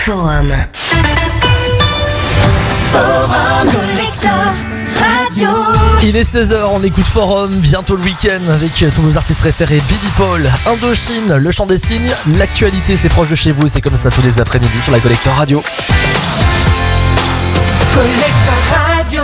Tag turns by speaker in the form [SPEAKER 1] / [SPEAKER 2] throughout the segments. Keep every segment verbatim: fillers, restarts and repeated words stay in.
[SPEAKER 1] Forum. Forum Collector Radio.
[SPEAKER 2] Il est seize heures, on écoute Forum, bientôt le week-end avec tous vos artistes préférés, Billy Paul, Indochine, Le Chant des Cygnes. L'actualité, c'est proche de chez vous, c'est comme ça tous les après-midi sur la Collector Radio.
[SPEAKER 1] Collector Radio.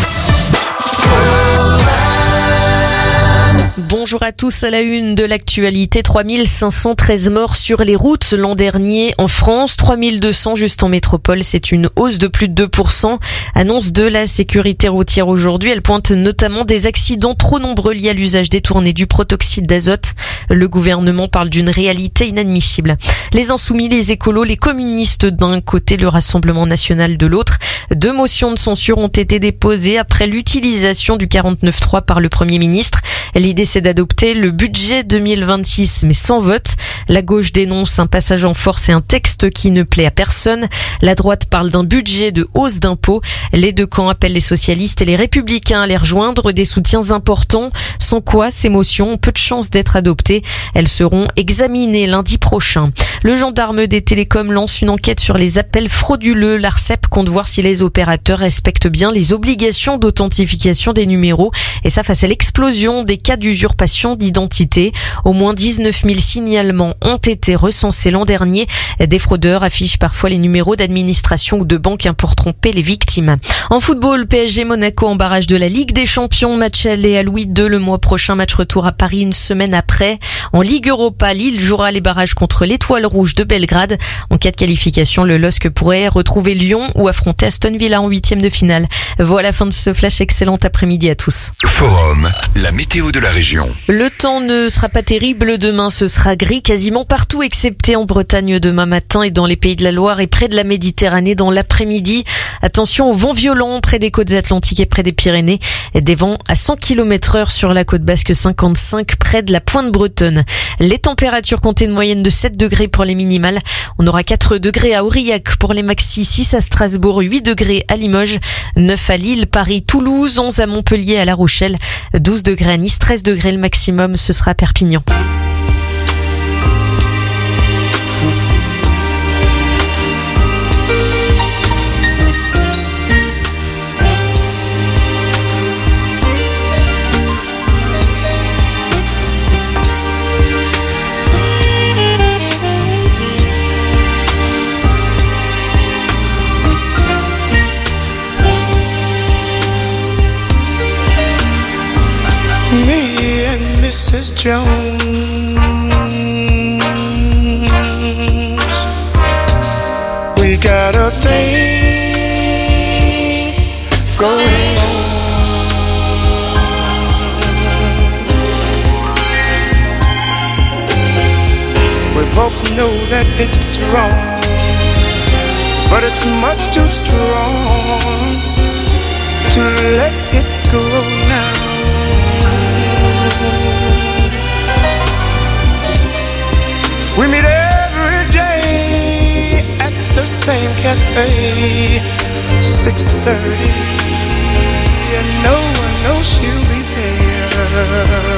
[SPEAKER 3] Bonjour à tous, à la une de l'actualité, trois mille cinq cent treize morts sur les routes l'an dernier en France, trois mille deux cents juste en métropole, c'est une hausse de plus de deux pour cent. Annonce de la sécurité routière aujourd'hui, elle pointe notamment des accidents trop nombreux liés à l'usage détourné du protoxyde d'azote. Le gouvernement parle d'une réalité inadmissible. Les insoumis, les écolos, les communistes d'un côté, le Rassemblement national de l'autre. Deux motions de censure ont été déposées après l'utilisation du quarante-neuf trois par le Premier ministre. L'idée, c'est d'adopter le budget deux mille vingt-six, mais sans vote. La gauche dénonce un passage en force et un texte qui ne plaît à personne. La droite parle d'un budget de hausse d'impôts. Les deux camps appellent les socialistes et les républicains à les rejoindre, des soutiens importants, sans quoi ces motions ont peu de chances d'être adoptées. Elles seront examinées lundi prochain. Le gendarme des télécoms lance une enquête sur les appels frauduleux. L'Arcep compte voir si les opérateurs respectent bien les obligations d'authentification des numéros, et ça face à l'explosion des cas d'usurpation d'identité. Au moins dix-neuf mille signalements ont été recensés l'an dernier. Des fraudeurs affichent parfois les numéros d'administration ou de banque pour tromper les victimes. En football, P S G Monaco en barrage de la Ligue des Champions. Match aller à Louis deux le mois prochain. Match retour à Paris une semaine après. En Ligue Europa, Lille jouera les barrages contre l'Étoile Rouge de Belgrade. En cas de qualification, le L O S C pourrait retrouver Lyon ou affronter Aston Villa en huitième de finale. Voilà, fin de ce flash. Excellent après-midi à tous.
[SPEAKER 4] Forum, la météo de la région.
[SPEAKER 3] Le temps ne sera pas terrible demain, ce sera gris quasiment partout excepté en Bretagne demain matin et dans les Pays de la Loire et près de la Méditerranée dans l'après-midi. Attention aux vents violents près des côtes atlantiques et près des Pyrénées. Des vents à cent kilomètres heure sur la côte basque cinquante-cinq près de la pointe bretonne. Les températures comptées une moyenne de sept degrés pour les minimales. On aura quatre degrés à Aurillac pour les maxi, six à Strasbourg, huit degrés à Limoges, neuf à Lille, Paris, Toulouse, onze à Montpellier, à La Rochelle, douze degrés à Nice, treize degrés le maximum, ce sera à Perpignan.
[SPEAKER 5] Me and Missus Jones, we got a thing going on. We both know that it's wrong, but it's much too strong to let it go now. We meet every day at the same cafe, six thirty, and no one knows she'll be there.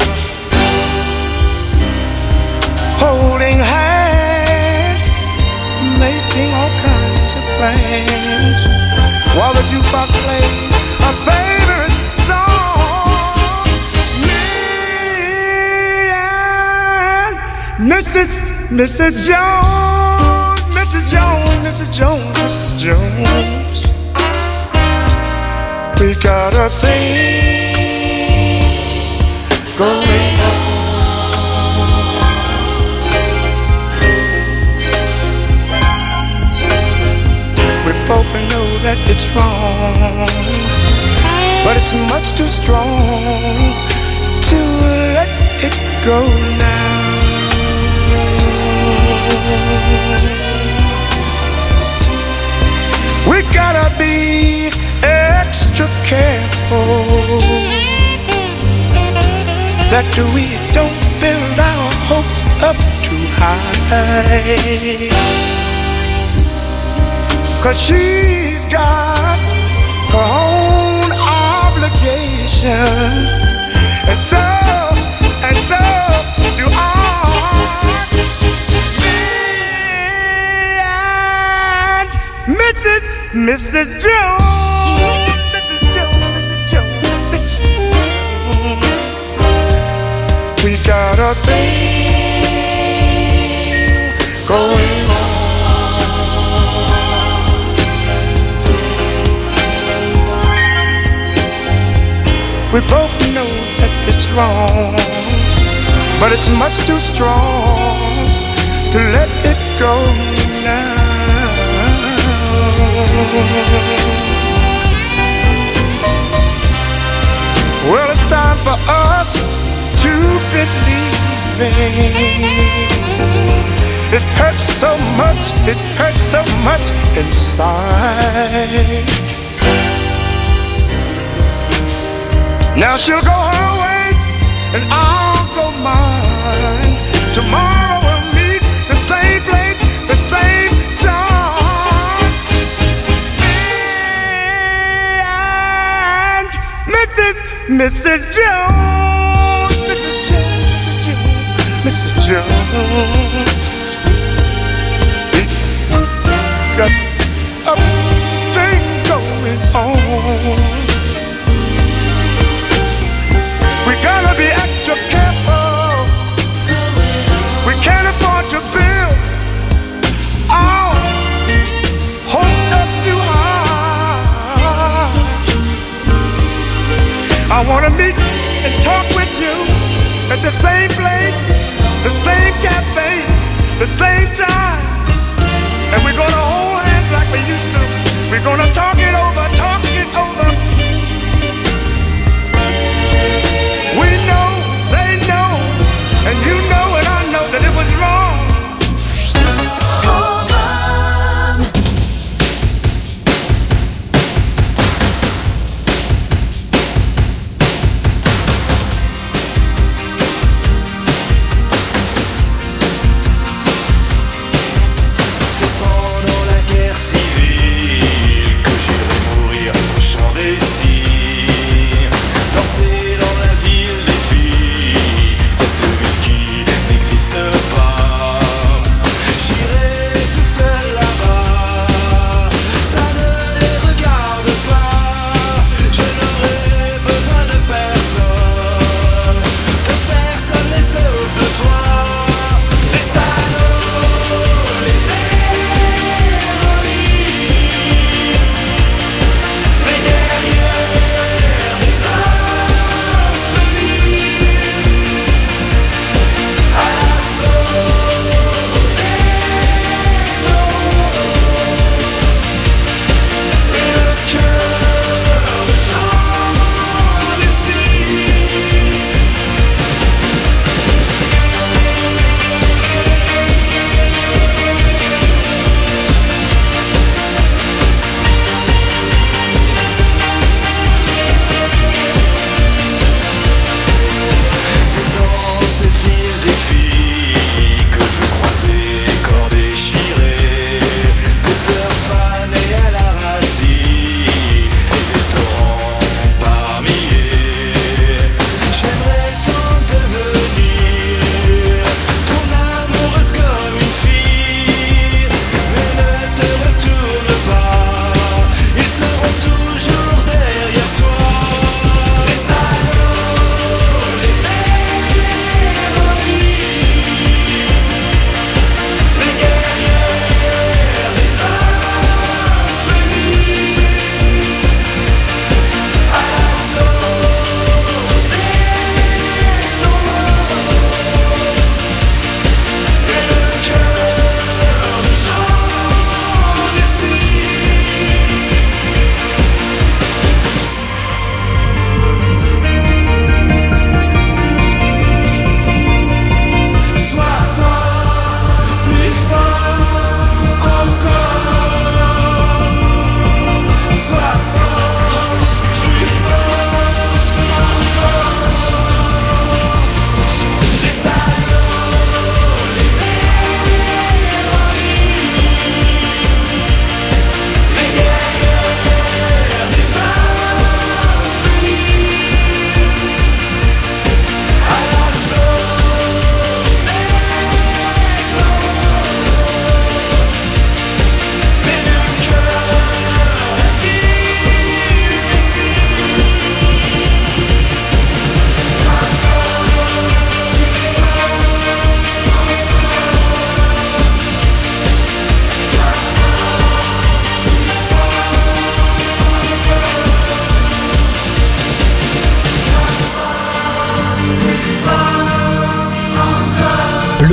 [SPEAKER 5] Holding hands, making all kinds of plans, while the jukebox plays a favorite song. Me and Missus Missus Jones, Missus Jones, Missus Jones, Missus Jones, we got a thing going on. We both know that it's wrong, but it's much too strong to let it go now. We gotta be extra careful that we don't build our hopes up too high, 'cause she's got her own obligations, and so, and so do I. Me Missus Jones, Missus Jones, Missus Jones, Missus Jones. We got a thing going on. We both know that it's wrong, but it's much too strong to let it go now. Well, it's time for us to believe it. It hurts so much, it hurts so much inside. Now she'll go her way and I'll go mine. Tomorrow we'll meet the same place, the same time. And Missus Missus Jones, Missus Jones, Missus Jones, Missus Jones. Got a thing going on. We gotta be extra careful. We can't afford to build our hopes up too high. I wanna meet and talk with you at the same place, the same cafe, the same time. And we're gonna hold hands like we used to. We're gonna talk it over, talk it over. We know, they know, and you know and I know that it was wrong.
[SPEAKER 6] C'est pendant la guerre civile que j'irai mourir au champ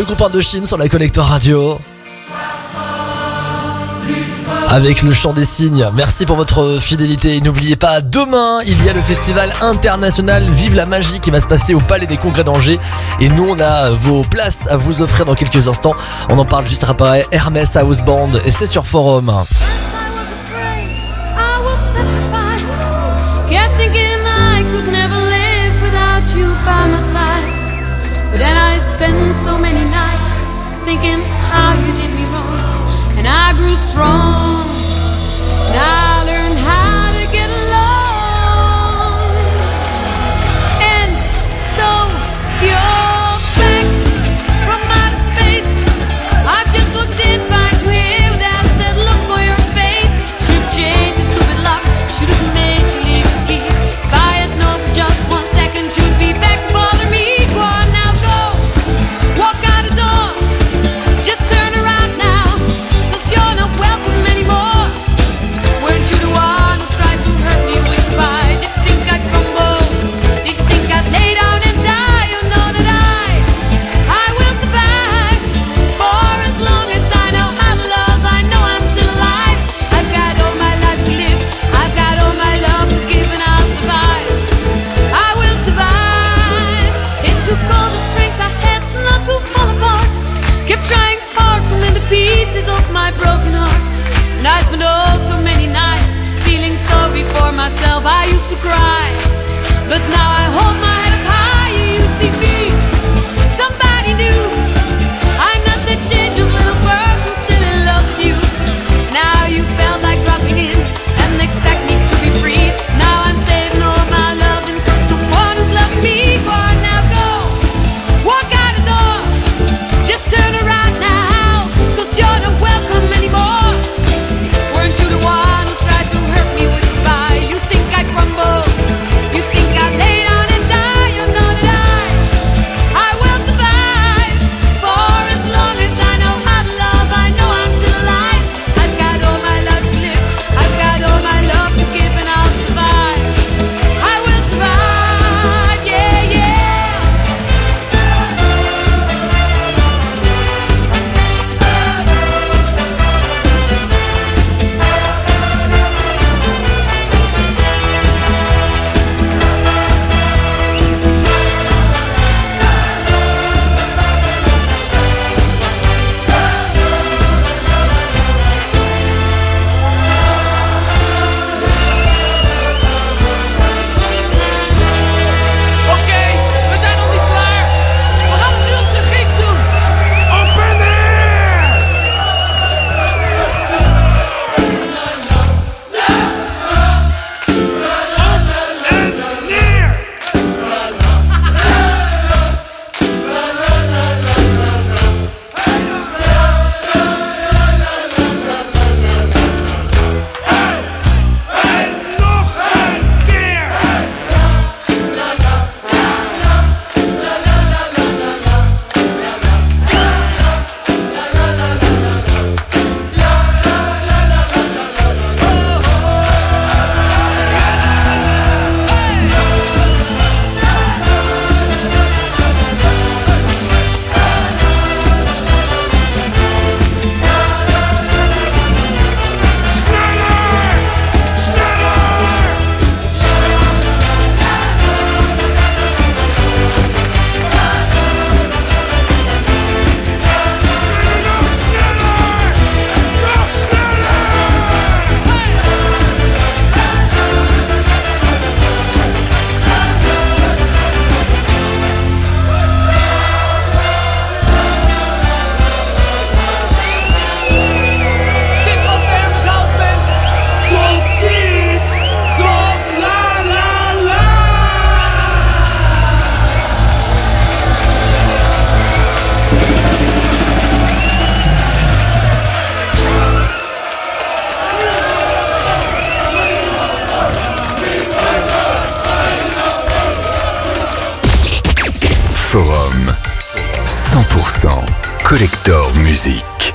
[SPEAKER 2] le groupe Indochine sur la Collector Radio. Avec le chant des cygnes. Merci pour votre fidélité. N'oubliez pas, demain, il y a le festival international Vive la Magie qui va se passer au Palais des Congrès d'Angers. Et nous, on a vos places à vous offrir dans quelques instants. On en parle juste après Hermès House Band et c'est sur Forum.
[SPEAKER 6] And I grew strong, and I learned how to get along. And so you're back from outer space. I've just walked in to find you here without a said look for your face. Should've changed the stupid lock, should've made you leave the key. If I had known for just one second you'd be back to bother me. Go on now, go, walk out the door. Just turn around now, 'cause you're not welcome anymore. Weren't you the one who tried to hurt me with pride? Did you think I'd crumble? Did you think I'd lay down and die? You know that I, I will survive. For as long as I know how to love, I know I'm still alive. I've got all my life to live, I've got all my love to give, and I'll survive. I will survive. It took all the strength I had not to fall apart. Kept trying hard to mend the pieces of my broken heart. And I spent oh so many nights feeling sorry for myself. I used to cry, but now I hold my head up high. You see me, somebody new. I'm not that change of little person still in love with you. Now you felt like dropping in and expect me to be free. Now I'm saving all my love and for someone who's loving me. Go on now, go, walk out the door. Just turn around now, 'cause you're not welcome anymore. Weren't you the one who tried to hurt me with goodbye? You think I crumble? You think I lay down and die? You know that I, I will survive. For as long as I know how to love, I know I'm still alive. I've got all my love to live, I've got all my love to give, and I'll survive. I will survive, yeah, yeah. Oké, we zijn nog niet klaar. We gaan het nu op zijn Grieks doen.
[SPEAKER 5] Open air! Up and neer! En nog een keer! Sneller! Sneller! Nog sneller! Nog sneller!
[SPEAKER 6] Dit was de Hermès House Band. Tot ziens. Tot la la la.
[SPEAKER 4] Forum cent pour cent Collector Musique.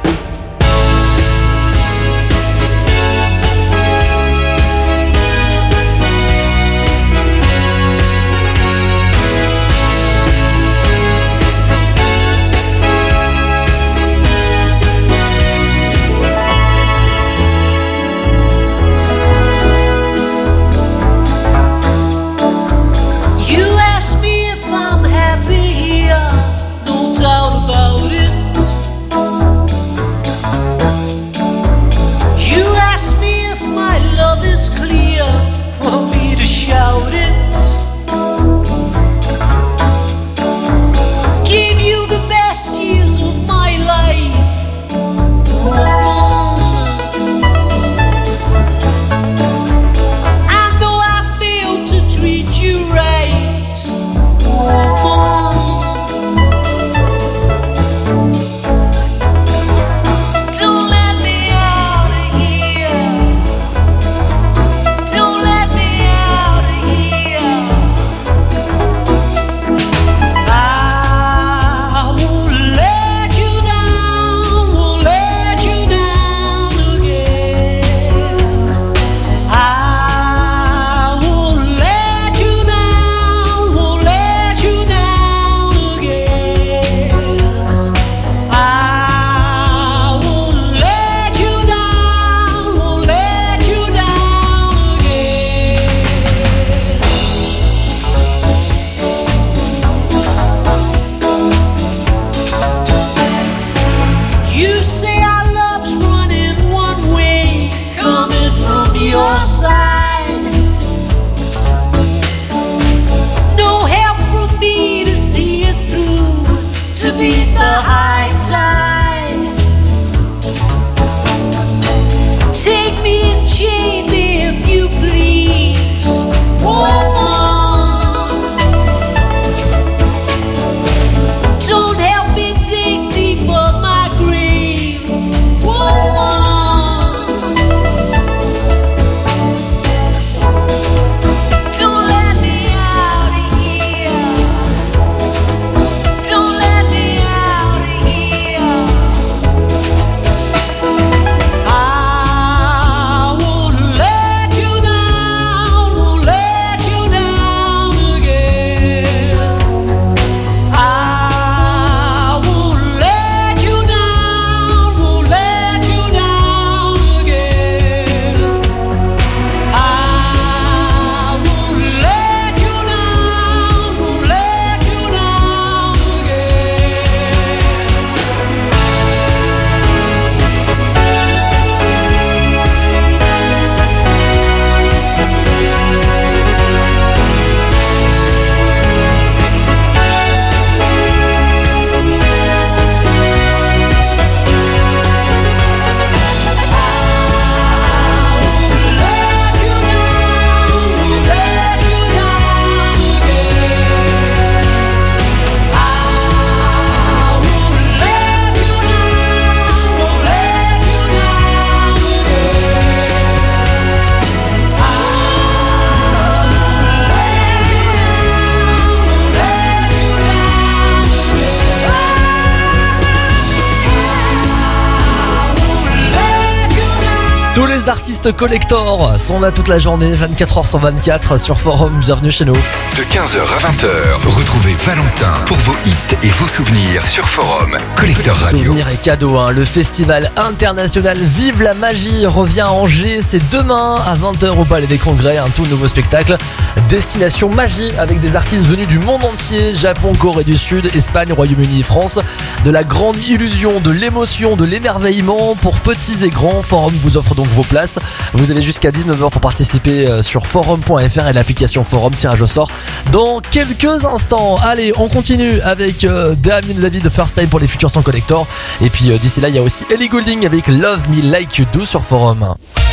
[SPEAKER 2] playlist collector sont là toute la journée, vingt-quatre heures sur vingt-quatre sur Forum. Bienvenue chez nous.
[SPEAKER 4] De quinze heures à vingt heures, retrouvez Valentin pour vos hits et vos souvenirs sur Forum. Collector Radio.
[SPEAKER 2] Souvenirs et cadeaux, hein. Le festival international Vive la Magie revient à Angers. C'est demain à vingt heures au Palais des Congrès. Un tout nouveau spectacle. Destination Magie avec des artistes venus du monde entier. Japon, Corée du Sud, Espagne, Royaume-Uni et France. De la grande illusion, de l'émotion, de l'émerveillement pour petits et grands. Forum vous offre donc vos places. Vous avez jusqu'à dix-neuf heures pour participer sur forum point f r et l'application Forum. Tirage au sort dans quelques instants. Allez, on continue avec euh, Damien David de First Time pour les futurs sons collector. Et puis euh, d'ici là, il y a aussi Ellie Goulding avec Love Me Like You Do sur Forum.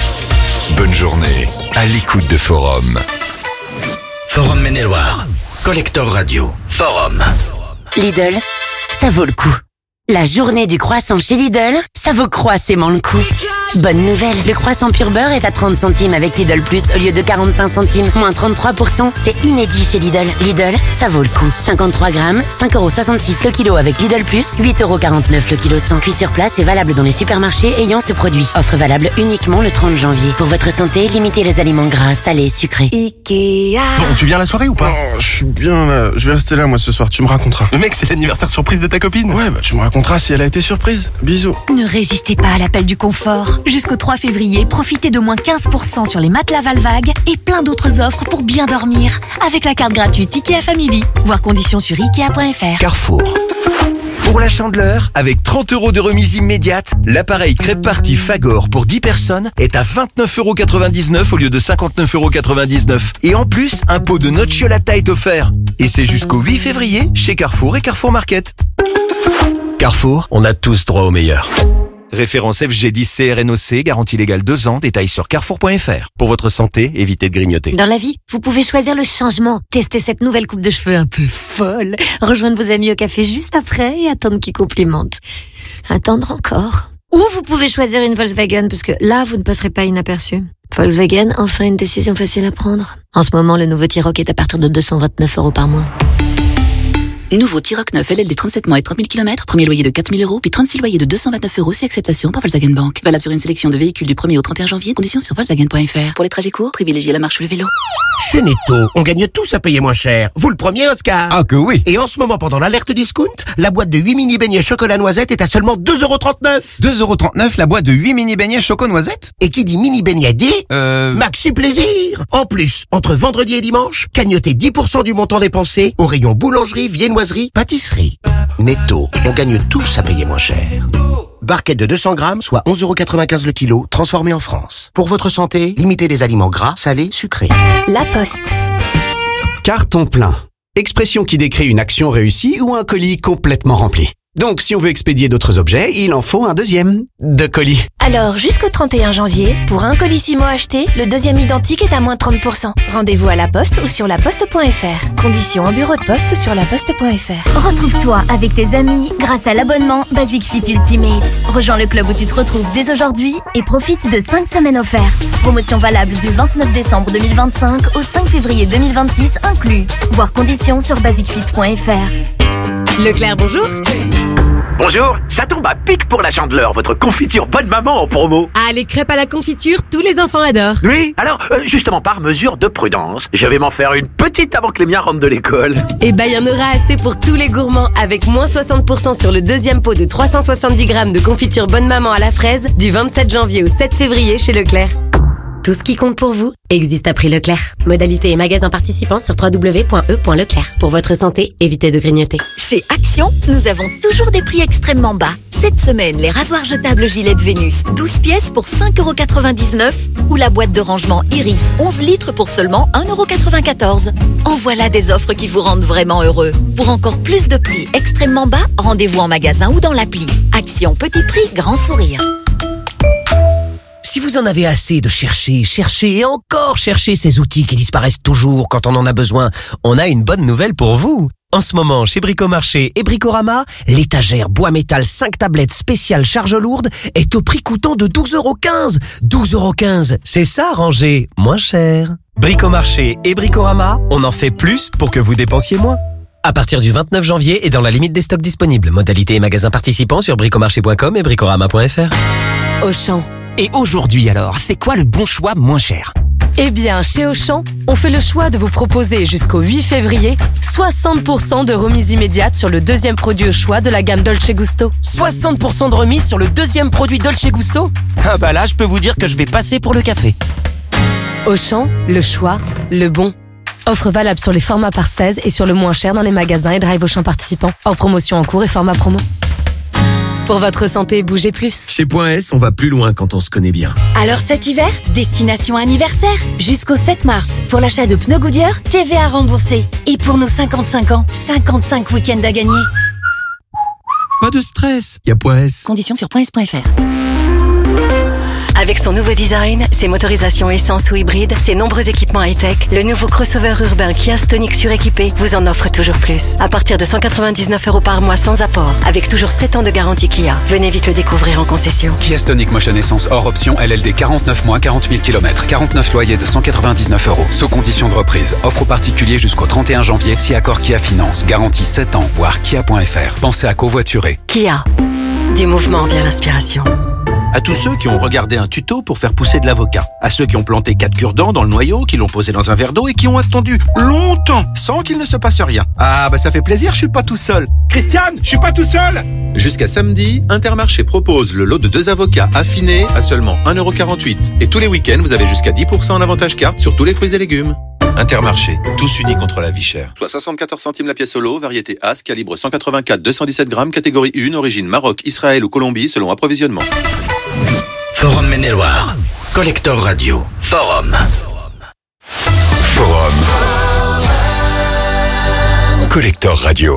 [SPEAKER 4] Bonne journée à l'écoute de Forum.
[SPEAKER 7] Forum Maine-et-Loire. Collector Radio. Forum.
[SPEAKER 8] Lidl, ça vaut le coup. La journée du croissant chez Lidl, ça vaut croissément le coup. Bonne nouvelle, le croissant pur beurre est à trente centimes avec Lidl Plus au lieu de quarante-cinq centimes, moins trente-trois pour cent. C'est inédit chez Lidl. Lidl, ça vaut le coup. cinquante-trois grammes, cinq euros soixante-six le kilo avec Lidl Plus, huit euros quarante-neuf le kilo cent. Puis sur place et valable dans les supermarchés ayant ce produit. Offre valable uniquement le trente janvier. Pour votre santé, limitez les aliments gras, salés, sucrés. Ikea.
[SPEAKER 9] Bon, tu viens à la soirée ou pas?
[SPEAKER 10] Oh, je suis bien là. Je vais rester là moi ce soir, tu me raconteras.
[SPEAKER 9] Le mec, c'est l'anniversaire surprise de ta copine.
[SPEAKER 10] Ouais, bah tu me raconteras si elle a été surprise. Bisous.
[SPEAKER 11] Ne résistez pas à l'appel du confort. Jusqu'au trois février, profitez de moins quinze pour cent sur les matelas Valvague et plein d'autres offres pour bien dormir avec la carte gratuite Ikea Family. Voir conditions sur ikea point f r.
[SPEAKER 7] Carrefour. Pour la Chandeleur, avec trente euros de remise immédiate, l'appareil crêpe party Fagor pour dix personnes est à vingt-neuf euros quatre-vingt-dix-neuf au lieu de cinquante-neuf euros quatre-vingt-dix-neuf. Et en plus, un pot de nocciolata est offert. Et c'est jusqu'au huit février chez Carrefour et Carrefour Market. Carrefour, on a tous droit au meilleur. Référence F G dix C R N O C, garantie légale deux ans, détails sur carrefour point f r. Pour votre santé, évitez de grignoter.
[SPEAKER 12] Dans la vie, vous pouvez choisir le changement. Tester cette nouvelle coupe de cheveux un peu folle. Rejoindre vos amis au café juste après et attendre qu'ils complimentent. Attendre encore. Ou vous pouvez choisir une Volkswagen parce que là, vous ne passerez pas inaperçu. Volkswagen, enfin une décision facile à prendre. En ce moment, le nouveau T-Roc est à partir de deux cent vingt-neuf euros par mois.
[SPEAKER 13] Nouveau T-Roc neuf L L D trente-sept mois et trente mille kilomètres, premier loyer de quatre mille euros, puis trente-six loyers de deux cent vingt-neuf euros, c'est acceptation par Volkswagen Bank. Valable sur une sélection de véhicules du premier au trente et un janvier, conditions sur volkswagen point f r. Pour les trajets courts, privilégiez la marche ou le vélo.
[SPEAKER 14] Chez Netto, on gagne tous à payer moins cher. Vous le premier, Oscar?
[SPEAKER 15] Ah que oui.
[SPEAKER 14] Et en ce moment, pendant l'alerte discount, la boîte de huit mini beignets chocolat noisette est à seulement deux euros trente-neuf.
[SPEAKER 15] deux euros trente-neuf la boîte de huit mini beignets choco noisette?
[SPEAKER 14] Et qui dit mini beignet dit
[SPEAKER 15] Euh...
[SPEAKER 14] Maxi plaisir. En plus, entre vendredi et dimanche, cagnotez dix pour cent du montant dépensé au rayon boulangerie, viennoiserie, pâtisserie. Netto, on gagne tous à payer moins cher. Barquette de deux cents grammes, soit onze euros quatre-vingt-quinze le kilo, transformée en France. Pour votre santé, limitez les aliments gras, salés, sucrés.
[SPEAKER 12] La Poste.
[SPEAKER 16] Carton plein. Expression qui décrit une action réussie ou un colis complètement rempli. Donc, si on veut expédier d'autres objets, il en faut un deuxième de colis.
[SPEAKER 12] Alors, jusqu'au trente et un janvier, pour un colissimo acheté, le deuxième identique est à moins trente pour cent. Rendez-vous à la Poste ou sur laposte point f r. Conditions en bureau de poste sur laposte point f r.
[SPEAKER 11] Retrouve-toi avec tes amis grâce à l'abonnement Basic Fit Ultimate. Rejoins le club où tu te retrouves dès aujourd'hui et profite de cinq semaines offertes. Promotion valable du vingt-neuf décembre deux mille vingt-cinq au cinq février deux mille vingt-six inclus. Voir conditions sur basic fit point f r.
[SPEAKER 17] Leclerc, bonjour.
[SPEAKER 18] Bonjour, ça tombe à pic pour la Chandeleur, votre confiture bonne maman en promo.
[SPEAKER 17] Ah, les crêpes à la confiture, tous les enfants adorent.
[SPEAKER 18] Oui, alors, euh, justement par mesure de prudence, je vais m'en faire une petite avant que les miens rentrent de l'école.
[SPEAKER 17] Eh ben, il y en aura assez pour tous les gourmands, avec moins soixante pour cent sur le deuxième pot de trois cent soixante-dix grammes de confiture bonne maman à la fraise, du vingt-sept janvier au sept février chez Leclerc. Tout ce qui compte pour vous existe à prix Leclerc. Modalité et magasins participants sur w w w point e point leclerc. Pour votre santé, évitez de grignoter.
[SPEAKER 19] Chez Action, nous avons toujours des prix extrêmement bas. Cette semaine, les rasoirs jetables Gillette Vénus, douze pièces pour cinq euros quatre-vingt-dix-neuf ou la boîte de rangement Iris, onze litres pour seulement un euro quatre-vingt-quatorze. En voilà des offres qui vous rendent vraiment heureux. Pour encore plus de prix extrêmement bas, rendez-vous en magasin ou dans l'appli. Action, petit prix, grand sourire.
[SPEAKER 14] Si vous en avez assez de chercher, chercher et encore chercher ces outils qui disparaissent toujours quand on en a besoin, on a une bonne nouvelle pour vous. En ce moment, chez Bricomarché et Bricorama, l'étagère bois métal cinq tablettes spéciales charge lourde est au prix coûtant de douze euros quinze. douze euros quinze, c'est ça, ranger moins cher. Bricomarché et Bricorama, on en fait plus pour que vous dépensiez moins. À partir du vingt-neuf janvier et dans la limite des stocks disponibles. Modalités et magasins participants sur bricomarché point com et bricorama point f r.
[SPEAKER 17] Auchan.
[SPEAKER 14] Et aujourd'hui alors, c'est quoi le bon choix moins cher ?
[SPEAKER 17] Eh bien, chez Auchan, on fait le choix de vous proposer jusqu'au huit février soixante pour cent de remise immédiate sur le deuxième produit au choix de la gamme Dolce Gusto.
[SPEAKER 14] soixante pour cent de remise sur le deuxième produit Dolce Gusto ? Ah bah là, je peux vous dire que je vais passer pour le café.
[SPEAKER 17] Auchan, le choix, le bon. Offre valable sur les formats par seize et sur le moins cher dans les magasins et drive Auchan participants. En promotion en cours et format promo. Pour votre santé, bougez plus.
[SPEAKER 7] Chez Point S, on va plus loin quand on se connaît bien.
[SPEAKER 19] Alors cet hiver, destination anniversaire. Jusqu'au sept mars, pour l'achat de pneus Goodyear, T V A remboursé. Et pour nos cinquante-cinq ans, cinquante-cinq week-ends à gagner.
[SPEAKER 7] Pas de stress, y a Point S.
[SPEAKER 19] Conditions sur point s point f r.
[SPEAKER 20] Avec son nouveau design, ses motorisations essence ou hybride, ses nombreux équipements high-tech, le nouveau crossover urbain Kia Stonic suréquipé vous en offre toujours plus. À partir de cent quatre-vingt-dix-neuf euros par mois sans apport, avec toujours sept ans de garantie Kia. Venez vite le découvrir en concession.
[SPEAKER 21] Kia Stonic Motion Essence hors option L L D quarante-neuf mois, quarante mille kilomètres, quarante-neuf loyers de cent quatre-vingt-dix-neuf euros. Sous condition de reprise. Offre aux particuliers jusqu'au trente et un janvier si accord Kia Finance. Garantie sept ans, voire kia point f r. Pensez à covoiturer.
[SPEAKER 20] Kia. Du mouvement vient l'inspiration.
[SPEAKER 22] À tous ceux qui ont regardé un tuto pour faire pousser de l'avocat. À ceux qui ont planté quatre cure-dents dans le noyau, qui l'ont posé dans un verre d'eau et qui ont attendu longtemps sans qu'il ne se passe rien. Ah bah ça fait plaisir, je suis pas tout seul. Christiane, je suis pas tout seul.
[SPEAKER 23] Jusqu'à samedi, Intermarché propose le lot de deux avocats affinés à seulement un euro quarante-huit. Et tous les week-ends, vous avez jusqu'à dix pour cent en avantage carte sur tous les fruits et légumes. Intermarché, tous unis contre la vie chère. Soit soixante-quatorze centimes la pièce au lot, variété As, calibre cent quatre-vingt-quatre, deux cent dix-sept grammes, catégorie un, origine Maroc, Israël ou Colombie, selon approvisionnement.
[SPEAKER 7] Forum Maine-et-Loire. Collector Radio. Forum.
[SPEAKER 4] Forum. Collector Radio.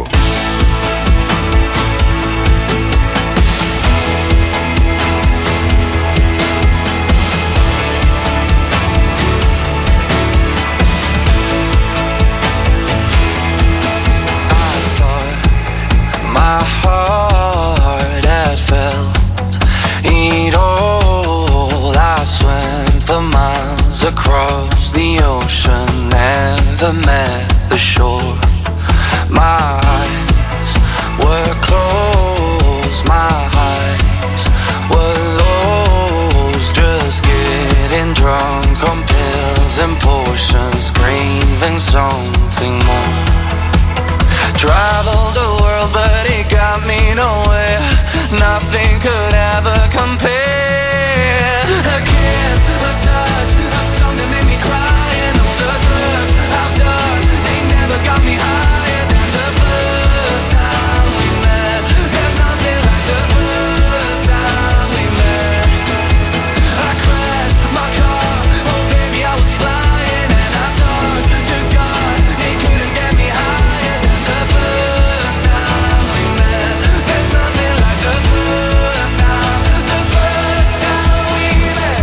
[SPEAKER 24] My heart had felt it all. I swam for miles across the ocean, never met the shore. My eyes were closed, my eyes were lost, just getting drunk on pills and potions, craving something more. Traveled the world, but it got me nowhere. Nothing could ever compare. A kiss, a touch, a song that made me cry, and all the drugs I've done, they never got me higher than the first time we met. There's nothing like the first time we met. I crashed my car, oh baby I was flying, and I talked to God, he couldn't get me higher than the first time we met. There's nothing like the first time, the first time we met.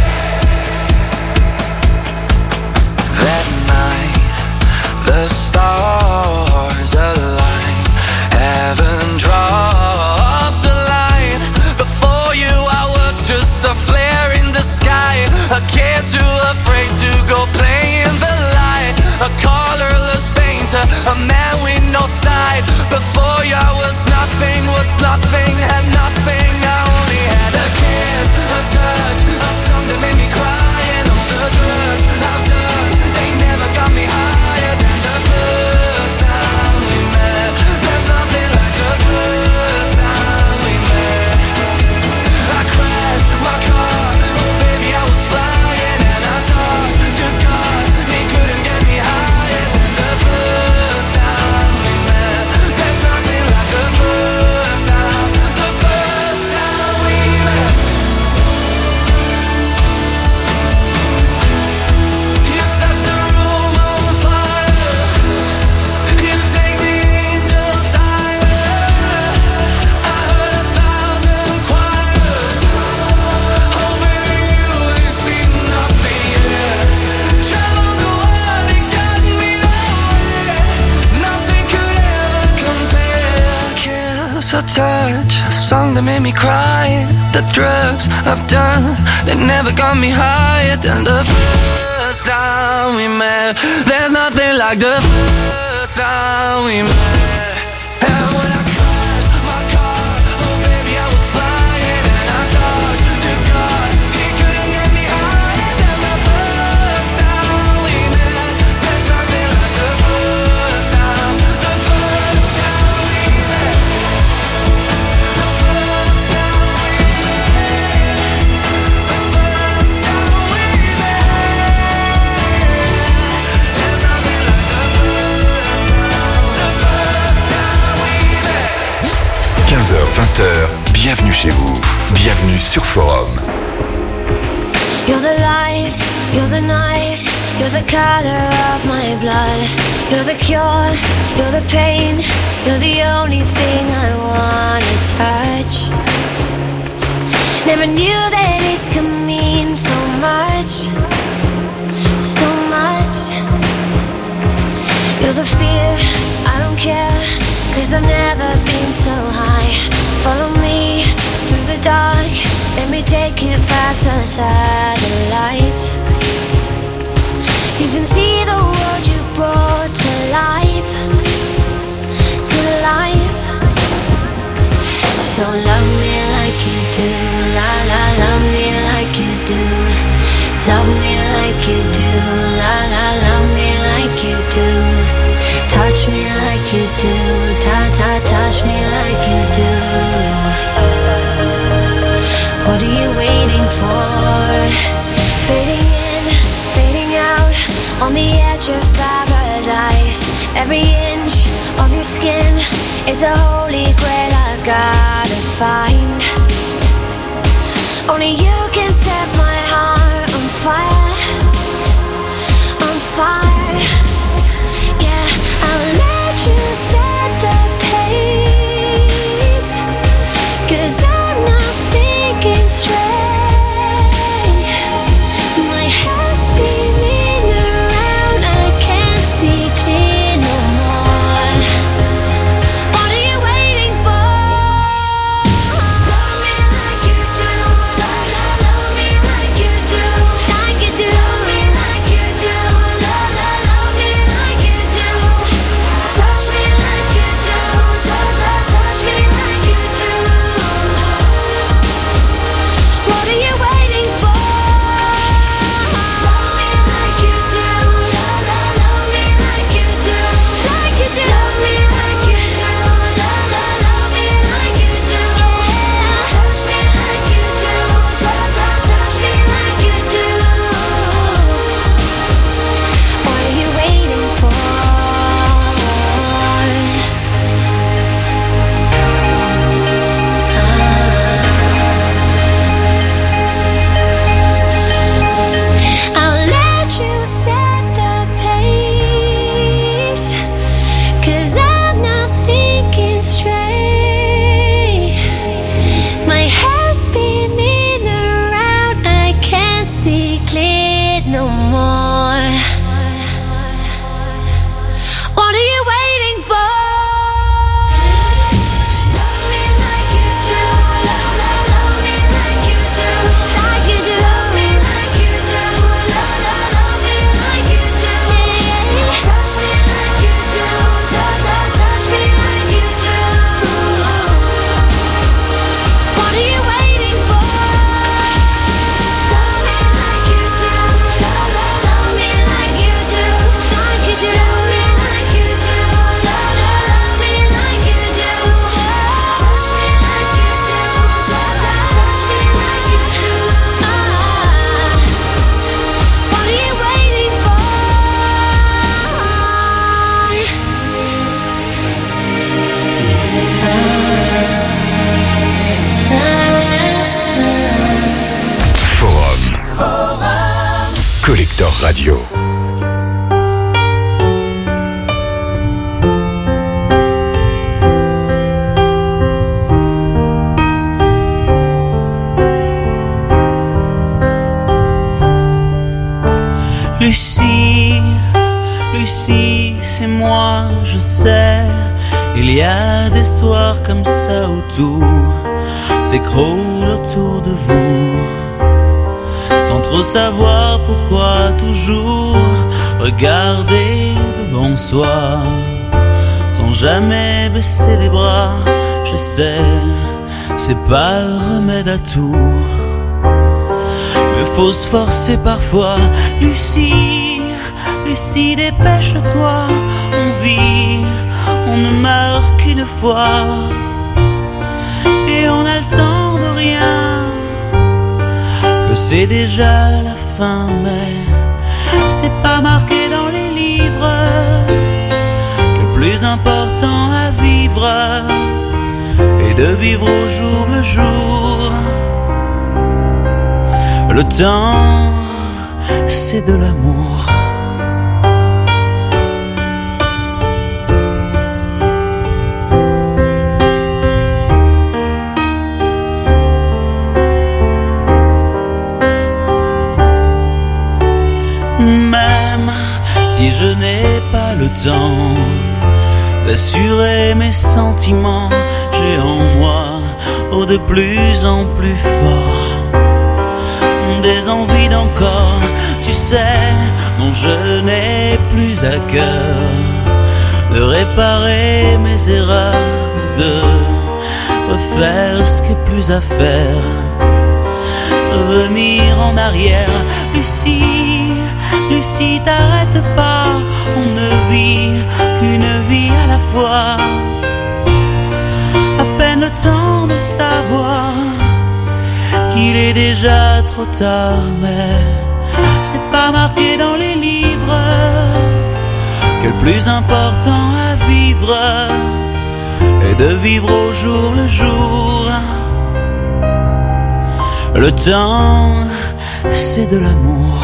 [SPEAKER 24] That night, the stars align, heaven dropped a line. Before you I was just a flare in the sky, a kid too afraid to go play in the light, a colorless painter, a man with no side. Before you I was nothing, was nothing, had nothing. I only had a kiss, a touch, a song that made me cry, and all the drugs I've done, they never got me higher than the first time we met. There's nothing like the first time we met. I crashed my car, oh baby I was flying, and I talked to God, he couldn't get me higher than the first time we met. There's nothing like the first time, the first time we met. You set the room on fire, you take the angels higher. I heard a thousand choirs, oh baby you ain't seen nothing yet. Traveled the world, it got me nowhere. Nothing could ever compare. Kiss, a touch, a song that made me cry. The drugs I've done, they never got me higher than the first time we met. There's nothing like the first time we met. And when I crashed my car, oh baby I was flying, and I talked to God, he could
[SPEAKER 4] heures vingt heures, bienvenue chez vous. Bienvenue sur Forum.
[SPEAKER 1] You're the light, you're the night, you're the color of my blood. You're the cure, you're the pain, you're the only thing I wanna touch. Never knew that it could mean so much, so much. You're the fear, I don't care, cause I've never been so high. Follow me through the dark, let me take you past the satellites. You can see the world you brought to life, to life. So love me like you do, la la, love me like you do. Love me like you do, la la, love me like you do. Touch me like you do, ta ta, touch me like you do. What are you waiting for? Fading in, fading out, on the edge of paradise. Every inch of your skin is a holy grail I've gotta find. Only you can set my heart on fire, on fire. Yeah, I'll let you set the pace, cause I'm not thinking straight. My head's spinning around, I can't see clear no more. What are you waiting for? Love me like you do, la la, love me like you do, like you do. Love me like you do, la la, love me like you do. Touch me like you do, touch, touch, touch me like you do. What are you waiting for? Love me like you do, la la, love me like you do, like you do. Love me like you do, la la, love me like you do. Touch me like you do, touch, touch, touch me like you do. What are you waiting for? I'll let you set the pace, cause I'm not thinking straight. My head's spinning around, I can't see clear no more. What are you waiting for? Love me like you do, la la, love me like you do, like you do. Love me like you do, la la, love me like you do. Touch me like you do, touch, touch, touch me like you do. What are you waiting for? Love me like you do, la la, love me like you do, like you do. Love me like you do, la la, love me like you do. Touch me like you do, touch, touch, touch me like you do. What are you waiting for?
[SPEAKER 4] Forum. Collector Radio.
[SPEAKER 3] Lucie, Lucie, c'est moi, je sais. Il y a des soirs comme ça où tout s'écroule autour de vous, sans trop savoir pourquoi toujours regarder devant soi, sans jamais baisser les bras. Je sais, c'est pas le remède à tout, mais faut se forcer parfois. Lucie, Lucie, dépêche-toi, on vit, on ne meurt qu'une fois, et on a le temps de rien, que c'est déjà la fin, mais c'est pas marqué dans les livres, que plus important à vivre est et de vivre au jour le jour. Le temps, c'est de l'amour. Même si je n'ai pas le temps d'assurer mes sentiments, j'ai en moi, oh de plus en plus fort, des envies d'encore, tu sais, dont je n'ai plus à cœur de réparer mes erreurs, de refaire ce qui est plus à faire, revenir en arrière. Lucie, Lucie, t'arrête pas, on ne vit qu'une vie à la fois. À peine le temps de savoir qu'il est déjà trop tard, mais c'est pas marqué dans les livres que le plus important à vivre est de vivre au jour le jour. Le temps, c'est de l'amour.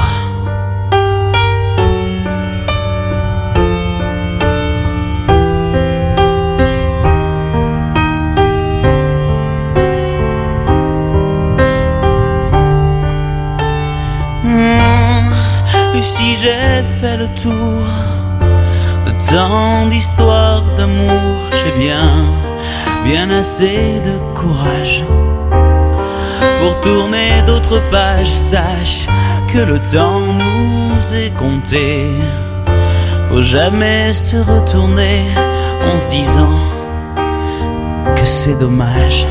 [SPEAKER 3] Si j'ai fait le tour de tant d'histoires d'amour, j'ai bien, bien assez de courage pour tourner d'autres pages. Sache que le temps nous est compté. Faut jamais se retourner en se disant que c'est dommage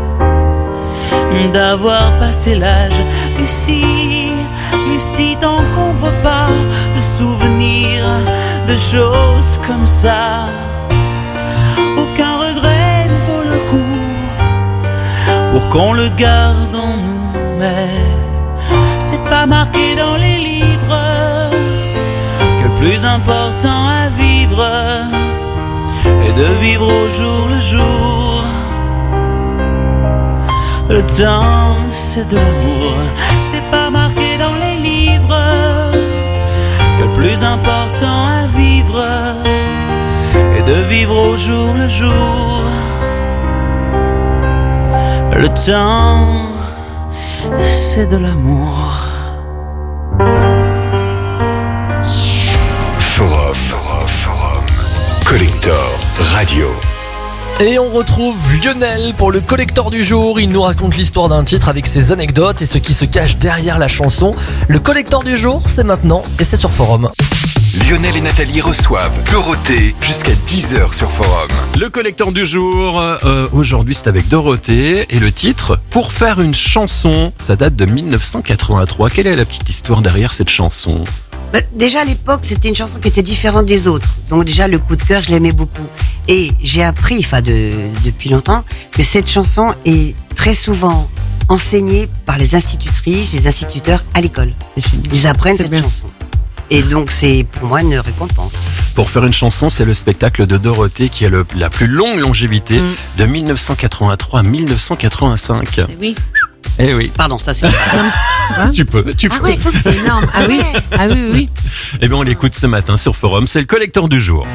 [SPEAKER 3] d'avoir passé l'âge. Lucie, Lucie, t'encombre pas de souvenirs, de choses comme ça. Aucun regret ne vaut le coup pour qu'on le garde en nous. Mais c'est pas marqué dans les livres que le plus important à vivre est de vivre au jour le jour. Le temps, c'est de l'amour. C'est pas marqué dans les livres que le plus important à vivre est de vivre au jour le jour. Le temps, c'est de l'amour.
[SPEAKER 4] Forum, forum, forum. Collector Radio.
[SPEAKER 2] Et on retrouve Lionel pour le collector du jour. Il nous raconte l'histoire d'un titre avec ses anecdotes et ce qui se cache derrière la chanson. Le collector du jour, c'est maintenant et c'est sur Forum.
[SPEAKER 4] Lionel et Nathalie reçoivent Dorothée jusqu'à dix heures sur Forum.
[SPEAKER 9] Le collector du jour, euh, aujourd'hui c'est avec Dorothée et le titre « Pour faire une chanson », ça date de mille neuf cent quatre-vingt-trois. Quelle est la petite histoire derrière cette chanson ?
[SPEAKER 5] Bah, déjà à l'époque, c'était une chanson qui était différente des autres. Donc déjà, le coup de cœur, je l'aimais beaucoup. Et j'ai appris, enfin de, depuis longtemps, que cette chanson est très souvent enseignée par les institutrices, les instituteurs à l'école. Ils apprennent cette chanson. Et donc c'est pour moi une récompense.
[SPEAKER 9] Pour faire une chanson, c'est le spectacle de Dorothée qui a le, la plus longue longévité mmh. de mille neuf cent quatre-vingt-trois à mille neuf cent quatre-vingt-cinq.
[SPEAKER 5] Oui.
[SPEAKER 9] Eh oui.
[SPEAKER 5] Pardon, ça c'est...
[SPEAKER 9] Hein tu peux, tu
[SPEAKER 5] ah
[SPEAKER 9] peux.
[SPEAKER 5] Ouais, c'est énorme. Ah oui, ah oui, oui.
[SPEAKER 9] Eh bien, on l'écoute ce matin sur Forum. C'est le collector du jour.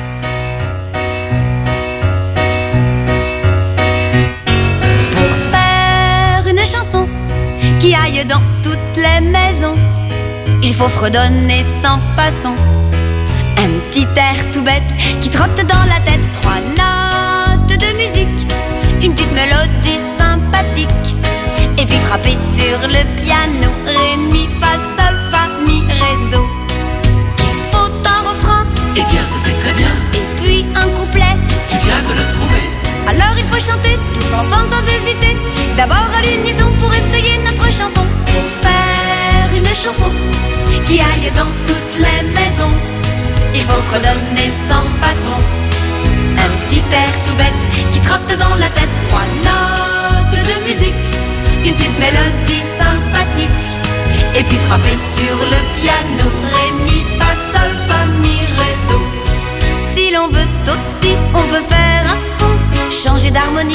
[SPEAKER 1] Pour faire une chanson qui aille dans toutes les maisons, il faut fredonner sans façon. Un petit air tout bête qui trotte dans la tête. Trois notes de musique, une petite mélodie sympathique. Et puis frapper sur le piano. Ré, mi, fa, sol, fa, mi, ré, do. Il faut un refrain.
[SPEAKER 3] Eh bien ça c'est très bien.
[SPEAKER 1] Et puis un couplet.
[SPEAKER 3] Tu viens de le trouver.
[SPEAKER 1] Alors il faut chanter tous ensemble sans hésiter. D'abord à l'unisson pour essayer notre chanson. Pour faire une chanson qui aille dans toutes les maisons, il faut redonner sans façon. Un petit air tout bête qui trotte dans la tête. Trois notes de musique, une petite mélodie sympathique. Et puis frapper sur le piano. Ré, mi, fa, sol, fa, mi, ré, do. Si l'on veut aussi, on peut faire un pont, changer d'harmonie pour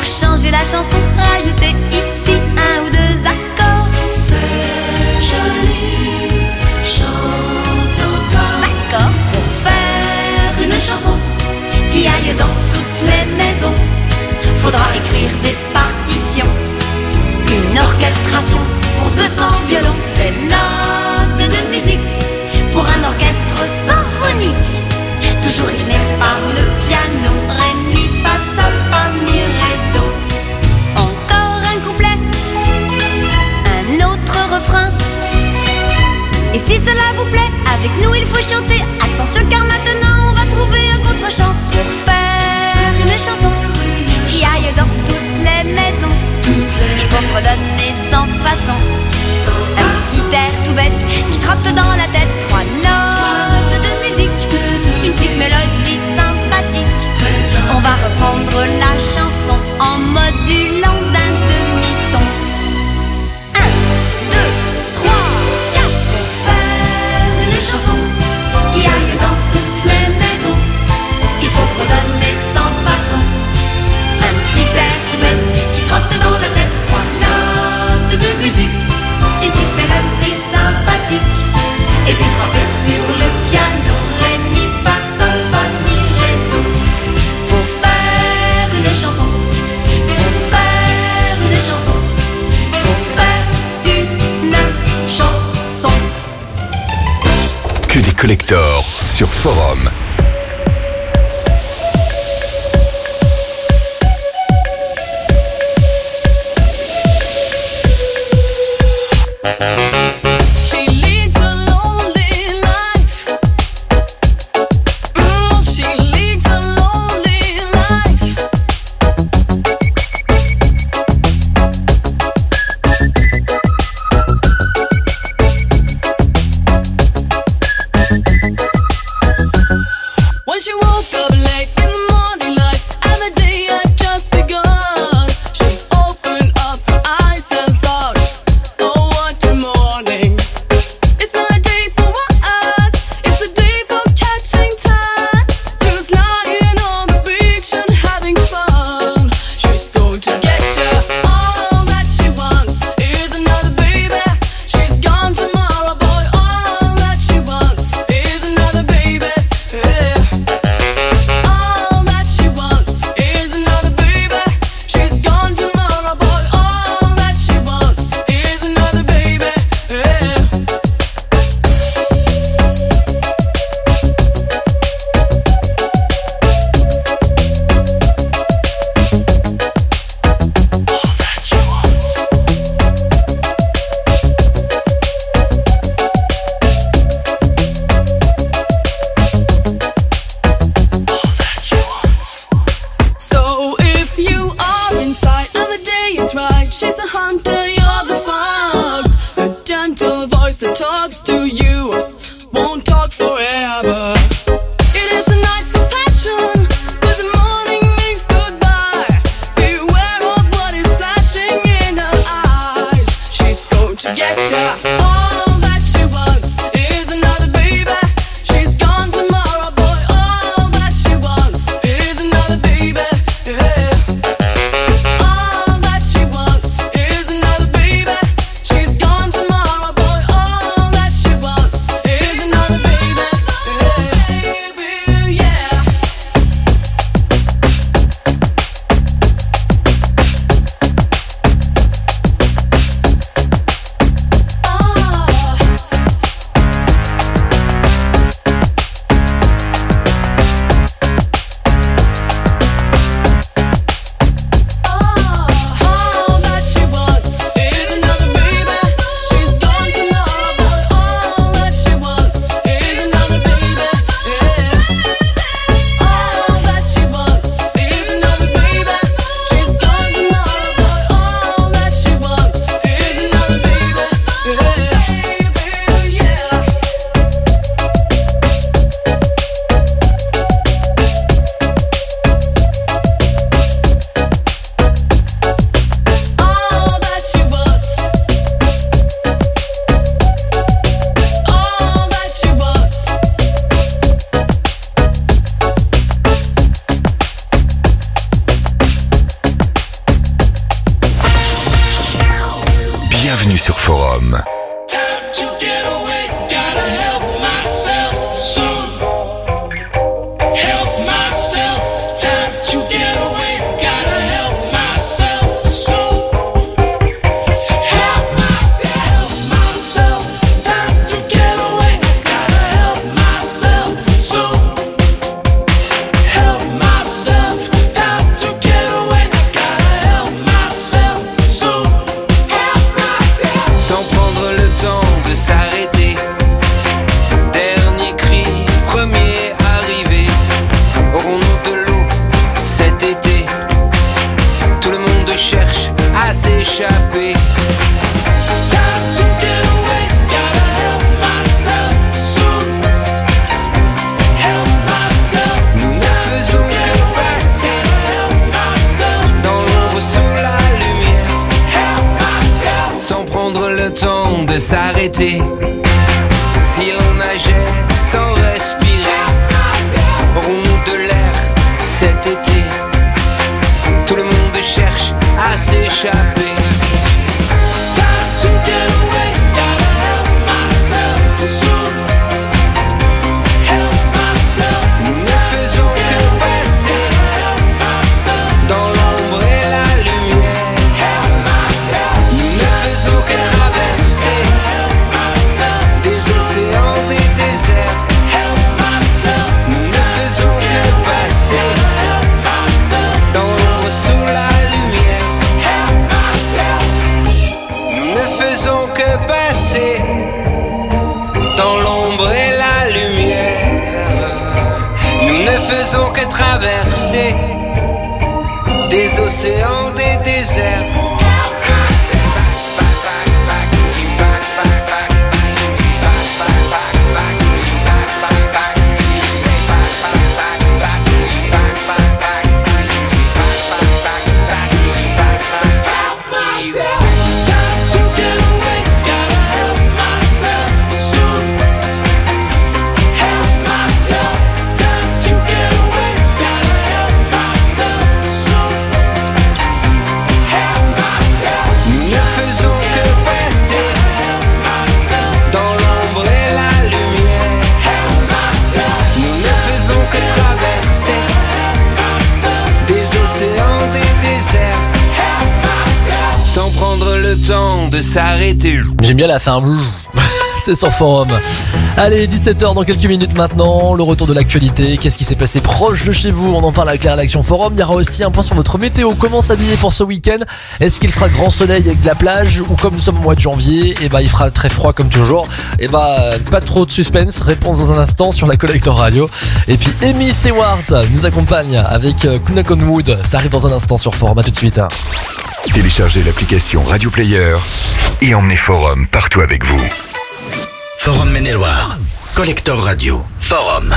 [SPEAKER 1] Pour changer la chanson, rajoutez ici un ou deux accords. C'est joli, chante encore. D'accord, pour faire une chanson qui aille dans toutes les maisons, faudra écrire des partitions, une orchestration pour deux cents violons, des notes de musique pour un orchestre symphonique, toujours rythmé par le piano. Ré, mi, fa, sol, fa, mi, ré, do. Encore un couplet, un autre refrain. Et si cela vous plaît, avec nous il faut chanter. Attention car maintenant on va trouver un contre-champ pour faire une chanson qui aille dans toutes les maisons. Il faut fredonner sans façon, un petit air tout bête qui trotte dans la tête. Trois notes de musique, une petite mélodie sympathique. On va reprendre la chanson en modulant d'un demi-ton. Un, deux, trois, quatre. Pour faire une chanson qui aille dans toutes les maisons, il faut fredonner sans façon, un petit air tout bête qui trotte dans la tête. Trois notes de musique, une petite mélodie sympathique. Et puis frapper sur le piano, ré, mi, fa, sol, fa, mi, ré, do. Pour faire une chanson, pour faire une chanson, pour faire une chanson.
[SPEAKER 4] Que des collectors sur Forum.
[SPEAKER 1] She leads a lonely life. Mm, she leads a lonely life. When she woke up late in the morning light, and the day had just begun, she opened up her eyes and thought, oh, what a morning. It's not a day for what, it's a day for catching time. Just lying on the beach and having fun. She's going to get ya. All that she wants is another baby. She's gone tomorrow, boy. All that she wants is another baby. Yeah. All that she wants is another baby. She's gone tomorrow, boy. All that she wants is another baby. Yeah. So if you are inside and the day is right, she's the hunter, you're the fox. The gentle voice that talks to you won't talk forever. It is a night for passion, but the morning means goodbye. Beware of what is flashing in her eyes. She's going to get ya. All that she wants is another baby. She's gone tomorrow, boy. All that she wants is another baby. Yeah. All that she wants is another
[SPEAKER 3] de s'arrêter. Si l'on nageait sans respirer, aurons-nous de l'air cet été? Tout le monde cherche à s'échapper. Dans l'ombre et la lumière, nous ne faisons que traverser des océans, des déserts. Temps de s'arrêter.
[SPEAKER 2] J'aime bien la fin. C'est sur Forum. Allez, dix-sept heures dans quelques minutes maintenant. Le retour de l'actualité. Qu'est-ce qui s'est passé proche de chez vous? On en parle avec la rédaction Forum. Il y aura aussi un point sur votre météo. Comment s'habiller pour ce week-end? Est-ce qu'il fera grand soleil avec de la plage? Ou comme nous sommes au mois de janvier, et bah il fera très froid comme toujours. Et bah pas trop de suspense. Réponse dans un instant sur la Collector Radio. Et puis Amy Stewart nous accompagne avec Kunakon Wood. Ça arrive dans un instant sur Forum. À tout de suite.
[SPEAKER 4] Téléchargez l'application Radio Player et emmenez Forum partout avec vous.
[SPEAKER 6] Forum Maine-et-Loire, Collector Radio, Forum.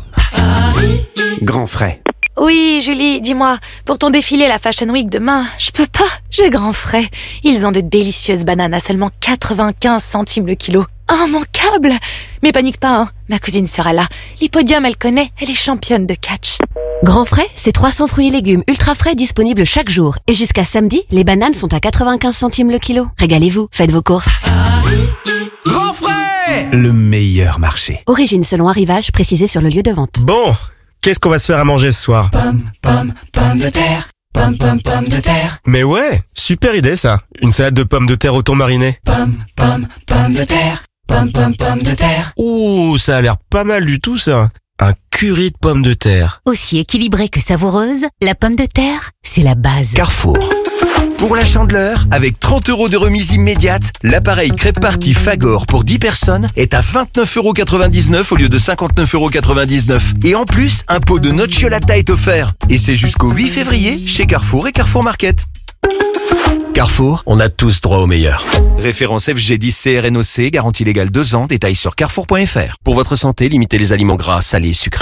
[SPEAKER 16] Grand frais.
[SPEAKER 8] Oui, Julie, dis-moi, pour ton défilé la Fashion Week demain, je peux pas, j'ai grand frais. Ils ont de délicieuses bananes à seulement quatre-vingt-quinze centimes le kilo. Immanquable! Mais panique pas, hein, ma cousine sera là. L'Hippodium, elle connaît, elle est championne de catch.
[SPEAKER 10] Grand frais, c'est trois cents fruits et légumes ultra frais disponibles chaque jour. Et jusqu'à samedi, les bananes sont à quatre-vingt-quinze centimes le kilo. Régalez-vous, faites vos courses.
[SPEAKER 6] Grand frais, le meilleur marché.
[SPEAKER 10] Origine selon arrivage, précisé sur le lieu de vente.
[SPEAKER 13] Bon, qu'est-ce qu'on va se faire à manger ce soir?
[SPEAKER 6] Pomme, pomme, pomme de terre. Pomme, pomme, pomme de terre.
[SPEAKER 13] Mais ouais, super idée ça. Une salade de pommes de terre au thon mariné.
[SPEAKER 6] Pomme, pomme, pomme de terre. Pomme, pomme, pomme de terre.
[SPEAKER 13] Ouh, ça a l'air pas mal du tout ça. Un curry de pommes de terre.
[SPEAKER 25] Aussi équilibrée que savoureuse, la pomme de terre, c'est la base.
[SPEAKER 7] Carrefour. Pour la Chandeleur, avec trente euros de remise immédiate, l'appareil crêpe party Fagor pour dix personnes est à vingt-neuf euros quatre-vingt-dix-neuf au lieu de cinquante-neuf euros quatre-vingt-dix-neuf. Et en plus, un pot de nocciolata est offert. Et c'est jusqu'au huit février chez Carrefour et Carrefour Market. Carrefour, on a tous droit au meilleur. Référence F G dix C R N O C, garantie légale deux ans, détails sur carrefour point f r. Pour votre santé, limitez les aliments gras, salés et sucrés.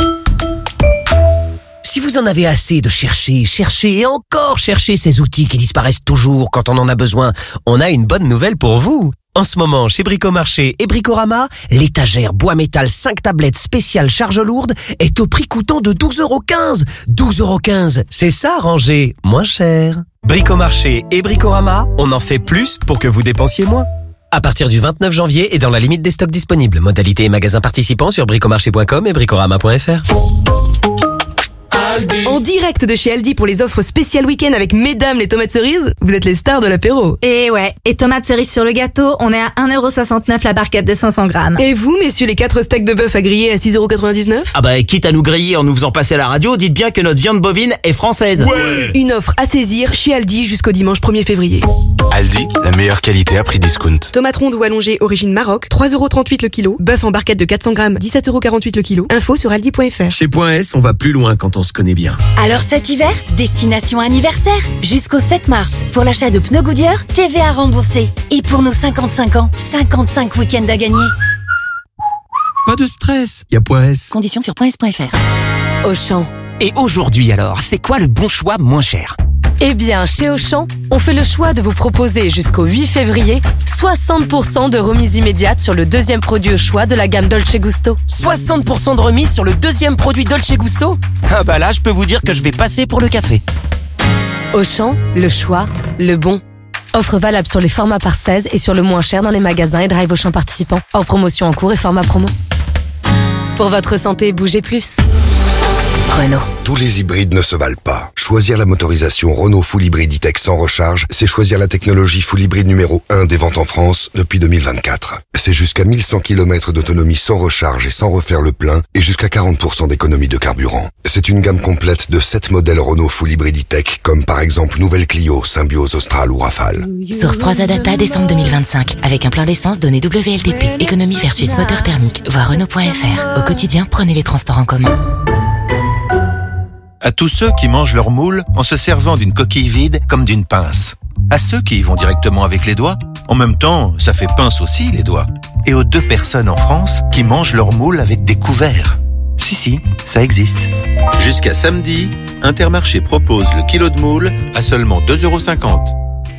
[SPEAKER 14] Si vous en avez assez de chercher, chercher et encore chercher ces outils qui disparaissent toujours quand on en a besoin, on a une bonne nouvelle pour vous. En ce moment, chez Bricomarché et Bricorama, l'étagère bois métal cinq tablettes spéciales charge lourde est au prix coûtant de douze euros quinze. douze euros quinze, c'est ça ranger moins cher. Bricomarché et Bricorama, on en fait plus pour que vous dépensiez moins. À partir du vingt-neuf janvier et dans la limite des stocks disponibles. Modalité et magasins participants sur bricomarché point com et bricorama point f r.
[SPEAKER 26] En direct de chez Aldi pour les offres spéciales week-end avec mesdames les tomates cerises, vous êtes les stars de l'apéro.
[SPEAKER 27] Et ouais, et tomates cerises sur le gâteau, on est à un euro soixante-neuf la barquette de cinq cents grammes.
[SPEAKER 26] Et vous, messieurs, les quatre steaks de bœuf à griller à six euros quatre-vingt-dix-neuf?
[SPEAKER 28] Ah bah, quitte à nous griller en nous faisant passer à la radio, dites bien que notre viande bovine est française.
[SPEAKER 26] Ouais. Une offre à saisir chez Aldi jusqu'au dimanche premier février.
[SPEAKER 29] Aldi, la meilleure qualité à prix discount.
[SPEAKER 26] Tomates rondes ou allongées origine Maroc, trois euros trente-huit le kilo. Bœuf en barquette de quatre cents grammes, dix-sept euros quarante-huit le kilo. Info sur aldi point f r.
[SPEAKER 6] Chez Point S, on va plus loin quand on se connaît bien.
[SPEAKER 30] Alors cet hiver, destination anniversaire. Jusqu'au sept mars, pour l'achat de pneus Goodyear, T V A remboursé. Et pour nos cinquante-cinq ans, cinquante-cinq week-ends à gagner.
[SPEAKER 6] Pas de stress, y a Point S.
[SPEAKER 30] Conditions sur point s point f r.
[SPEAKER 27] Auchan.
[SPEAKER 14] Et aujourd'hui alors, c'est quoi le bon choix moins cher?
[SPEAKER 11] Eh bien, chez Auchan, on fait le choix de vous proposer jusqu'au huit février soixante pour cent de remise immédiate sur le deuxième produit au choix de la gamme Dolce Gusto.
[SPEAKER 14] soixante pour cent de remise sur le deuxième produit Dolce Gusto? Ah bah là, je peux vous dire que je vais passer pour le café.
[SPEAKER 11] Auchan, le choix, le bon. Offre valable sur les formats par seize et sur le moins cher dans les magasins et drive Auchan participants. Hors promotion en cours et format promo. Pour votre santé, bougez plus. Renault.
[SPEAKER 12] Tous les hybrides ne se valent pas. Choisir la motorisation Renault Full Hybrid E-Tech sans recharge, c'est choisir la technologie Full Hybrid numéro un des ventes en France depuis deux mille vingt-quatre. C'est jusqu'à mille cent kilomètres d'autonomie sans recharge et sans refaire le plein et jusqu'à quarante pour cent d'économie de carburant. C'est une gamme complète de sept modèles Renault Full Hybrid E-Tech comme par exemple Nouvelle Clio, Symbiose, Austral ou Rafale.
[SPEAKER 25] Source trois A Data décembre deux mille vingt-cinq. Avec un plein d'essence donné W L T P. Économie versus moteur thermique. Voir Renault point F R. Au quotidien, prenez les transports en commun.
[SPEAKER 15] À tous ceux qui mangent leur moule en se servant d'une coquille vide comme d'une pince. À ceux qui y vont directement avec les doigts. En même temps, ça fait pince aussi, les doigts. Et aux deux personnes en France qui mangent leur moule avec des couverts. Si, si, ça existe. Jusqu'à samedi, Intermarché propose le kilo de moule à seulement deux euros cinquante.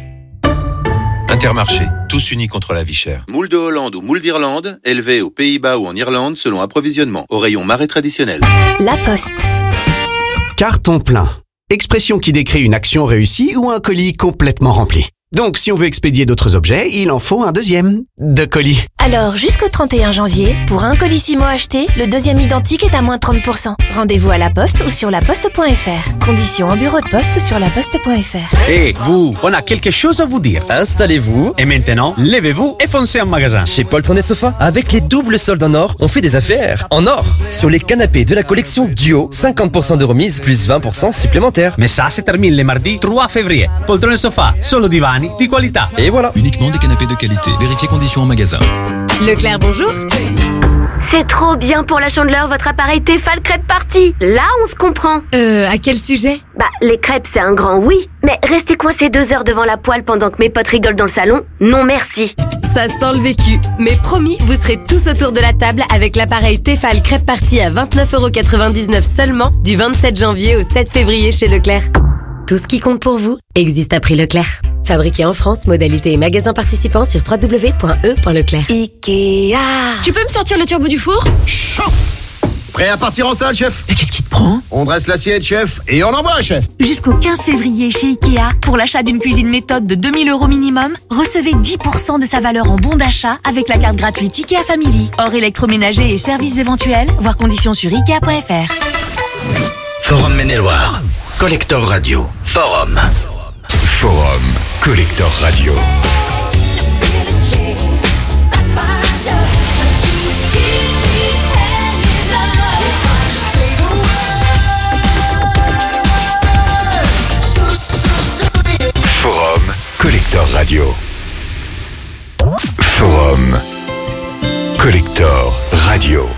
[SPEAKER 15] Intermarché, tous unis contre la vie chère. Moule de Hollande ou moule d'Irlande, élevé aux Pays-Bas ou en Irlande selon approvisionnement. Au rayon marais traditionnel.
[SPEAKER 10] La Poste.
[SPEAKER 16] Carton plein. Expression qui décrit une action réussie ou un colis complètement rempli. Donc, si on veut expédier d'autres objets, il en faut un deuxième. De colis.
[SPEAKER 30] Alors, jusqu'au trente et un janvier, pour un colissimo acheté, le deuxième identique est à moins trente pour cent. Rendez-vous à la Poste ou sur laposte point f r. Conditions en bureau de poste sur laposte point f r.
[SPEAKER 17] Hé, hey, vous, on a quelque chose à vous dire. Installez-vous et maintenant, levez-vous et foncez en magasin.
[SPEAKER 14] Chez Poltron et Sofa, avec les doubles soldes en or, on fait des affaires en or. Sur les canapés de la collection Duo, cinquante pour cent de remise plus vingt pour cent supplémentaires.
[SPEAKER 17] Mais ça se termine le mardi trois février. Poltron et Sofa, solo divani di qualità.
[SPEAKER 14] Et voilà.
[SPEAKER 18] Uniquement des canapés de qualité. Vérifiez conditions en magasin.
[SPEAKER 11] Leclerc, bonjour.
[SPEAKER 30] C'est trop bien pour la Chandeleur, votre appareil Tefal Crêpe Party. Là, on se comprend.
[SPEAKER 11] Euh, à quel sujet?
[SPEAKER 30] Bah, les crêpes, c'est un grand oui. Mais rester coincé deux heures devant la poêle pendant que mes potes rigolent dans le salon, non merci.
[SPEAKER 11] Ça sent le vécu. Mais promis, vous serez tous autour de la table avec l'appareil Tefal Crêpe Party à vingt-neuf euros quatre-vingt-dix-neuf seulement, du vingt-sept janvier au sept février chez Leclerc. Tout ce qui compte pour vous existe à prix Leclerc. Fabriqué en France, modalité et magasin participant sur w w w point e point leclerc.
[SPEAKER 30] Ikea.
[SPEAKER 11] Tu peux me sortir le turbo du four?
[SPEAKER 19] Chaud. Prêt à partir en salle, chef?
[SPEAKER 11] Mais qu'est-ce qui te prend?
[SPEAKER 19] On dresse l'assiette, chef, et on envoie, chef.
[SPEAKER 11] Jusqu'au quinze février chez Ikea, pour l'achat d'une cuisine méthode de deux mille euros minimum, recevez dix pour cent de sa valeur en bon d'achat avec la carte gratuite Ikea Family. Hors électroménager et services éventuels, voir conditions sur ikea point f r.
[SPEAKER 20] Forum Maine-et-Loire. Collector Radio. Forum.
[SPEAKER 4] Forum Collector Radio. Forum Collector Radio. Forum Collector Radio.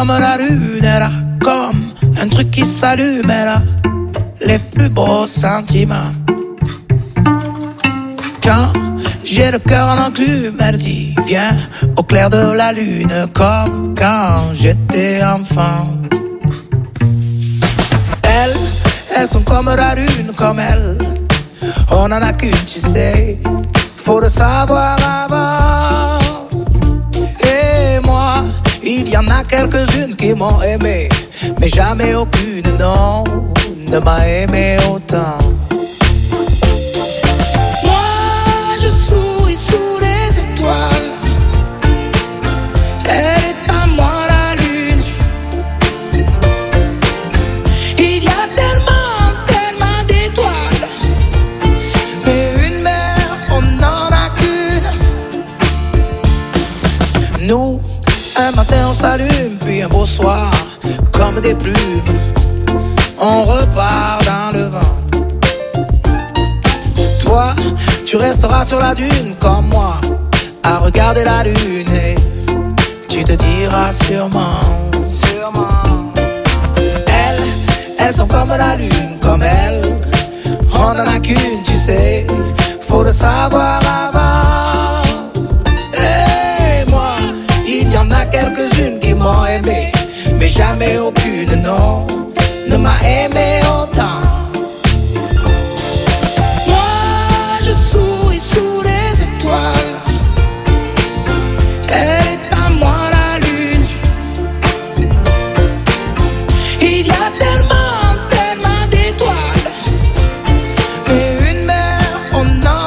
[SPEAKER 1] comme la lune, elle a comme un truc qui s'allume, elle a les plus beaux sentiments. Quand j'ai le cœur en enclume, elle dit viens au clair de la lune, comme quand j'étais enfant. Elles, elles sont comme la lune, comme elles, on en a qu'une, tu sais, faut le savoir avant. Et moi, il y en a quelques-unes qui m'ont aimé, mais jamais aucune, non, ne m'a aimé autant. Moi, je souris sous les étoiles, elle est à moi la lune. Il y a tellement, tellement d'étoiles, mais une mère, on n'en a qu'une. Nous, un matin on s'allume, puis un beau soir, comme des plumes, on repart dans le vent. Toi, tu resteras sur la dune comme moi, à regarder la lune, et tu te diras sûrement, sûrement. Elles, elles sont comme la lune, comme elles, on en a qu'une, tu sais, faut le savoir avant. Et moi, il y en a quelques-unes qui m'ont aimé, mais jamais aucune.